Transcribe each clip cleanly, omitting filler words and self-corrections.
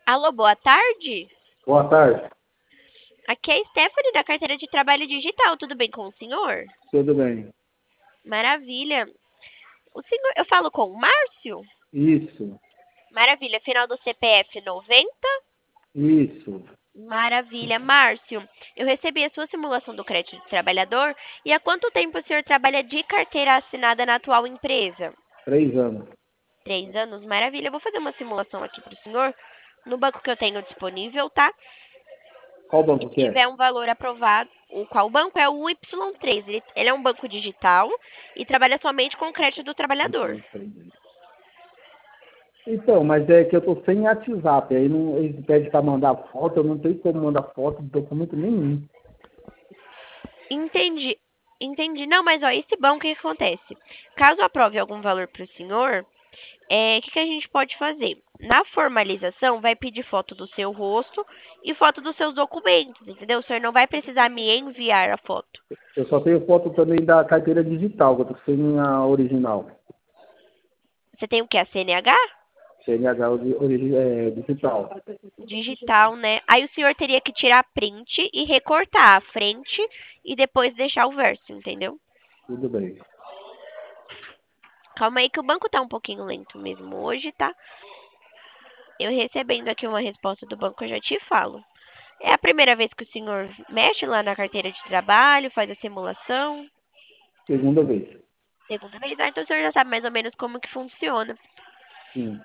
Alô, boa tarde. Boa tarde, Aqui é a Stephanie da carteira de trabalho digital. Tudo bem com o senhor? tudo bem? Maravilha. O senhor, eu falo com o Márcio? Isso, Maravilha. Final do CPF 90? isso. Maravilha. Márcio, eu recebi a sua simulação do crédito de trabalhador e há quanto tempo o senhor trabalha de carteira assinada na atual empresa? 3 anos. 3 anos? Maravilha. Eu vou fazer uma simulação aqui para o senhor no banco que eu tenho disponível, tá? Qual E banco se que é? tiver um valor aprovado, o qual banco é o Y3. Ele é um banco digital e trabalha somente com o crédito do trabalhador. Então, mas é que eu tô sem WhatsApp, aí não, eles pedem para mandar foto, eu não tenho como mandar foto de documento nenhum. Entendi. Entendi. Não, mas ó, esse banco, o que que acontece? Caso aprove algum valor para o senhor, o que que a gente pode fazer? Na formalização, vai pedir foto do seu rosto e foto dos seus documentos, entendeu? O senhor não vai precisar me enviar a foto. Eu só tenho foto também da carteira digital, que eu tô sem a original. Você tem o que? A CNH? CNH digital. Digital, né? Aí o senhor teria que tirar print e recortar a frente e depois deixar o verso, entendeu? Tudo bem. Calma aí que o banco tá um pouquinho lento mesmo hoje, tá? Eu recebendo aqui uma resposta do banco, eu já te falo. É a primeira vez que o senhor mexe lá na carteira de trabalho, faz a simulação? Segunda vez. Segunda vez? Ah, então o senhor já sabe mais ou menos como que funciona. Sim.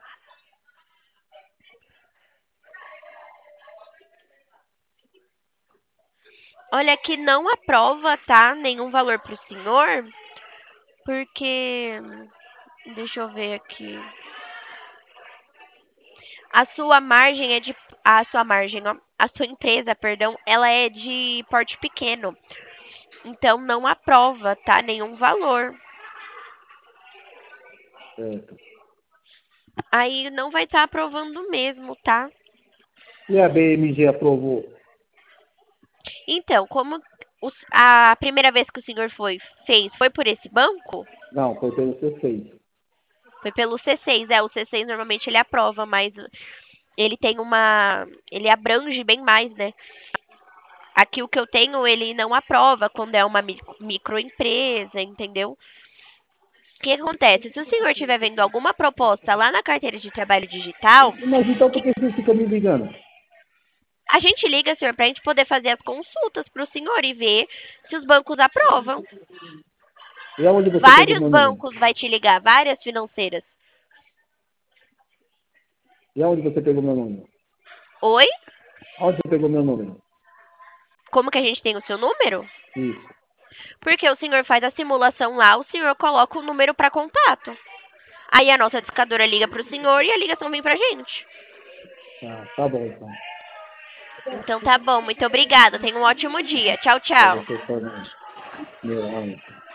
Olha que não aprova, tá? Nenhum valor pro senhor, porque... Deixa eu ver aqui. A sua margem é de... A sua margem, ó. A sua empresa, perdão, ela é de porte pequeno. Então não aprova, tá? Nenhum valor. Certo. Aí não vai estar aprovando mesmo, tá? E a BMG aprovou? Então, como a primeira vez que o senhor fez, foi por esse banco? Não, foi pelo C6. Foi pelo C6, o C6 normalmente ele aprova, mas ele tem uma, ele abrange bem mais, né? Aqui o que eu tenho, ele não aprova quando é uma microempresa, entendeu? O que acontece? Se o senhor estiver vendo alguma proposta lá na carteira de trabalho digital, Mas então por que você fica me ligando? a gente liga, senhor, para a gente poder fazer as consultas para o senhor e ver se os bancos aprovam. E aonde você pegou Vários meu número? bancos vai te ligar, várias financeiras. E aonde você pegou meu número? Oi? Aonde você pegou meu número? Como que a gente tem o seu número? Isso. Porque o senhor faz a simulação lá, o senhor coloca o número para contato. Aí a nossa discadora liga para o senhor e a ligação vem pra gente. Ah, tá bom então. Então tá bom, muito obrigada. Tenha um ótimo dia. Tchau, Pra tchau. você também. Meu,